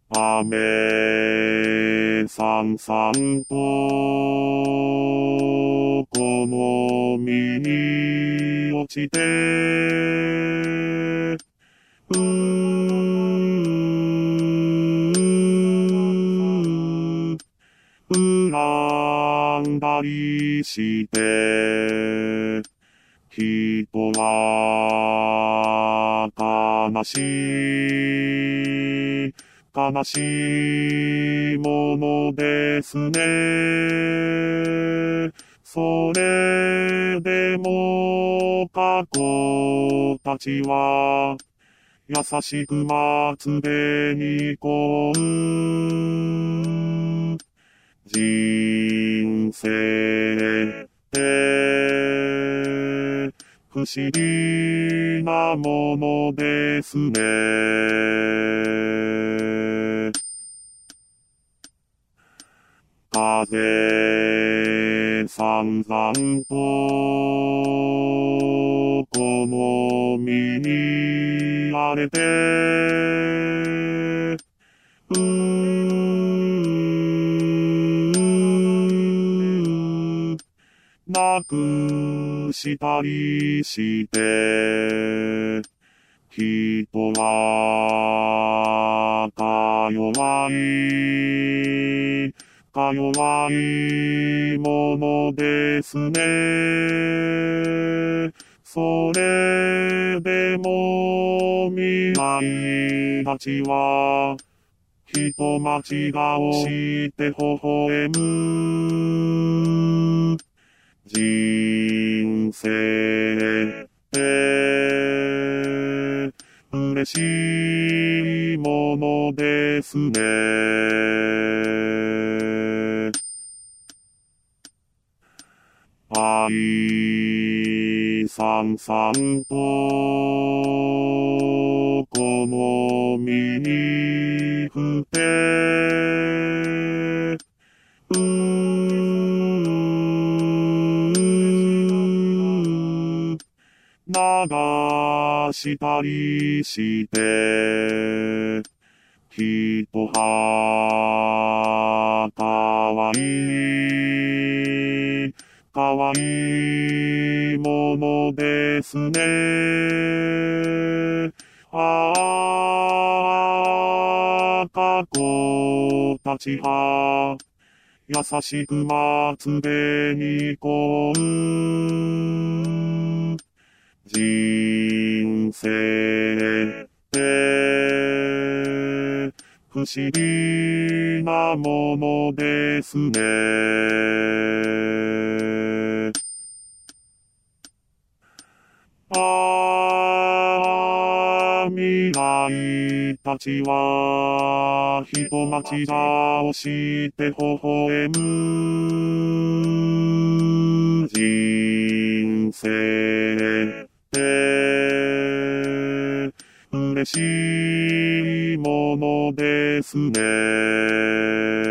雨さんさんとこの身に落ちて恨んだりして人は悲しい悲しいものですね。それでも過去たちは優しく松辺にこう人生って不思議なものですね。風さんざんとこの身に荒れてなくしたりして人はか弱いものですね。それでも未来たちは人待ち顔して微笑む人生って嬉しいものですね。愛さんさんとこの身に触れ流したりして人はかわいいものですね。過去たちは優しく松辺にこう人生って不思議なものですね。未来たちは人待ち顔して微笑む人生って嬉しいものですね。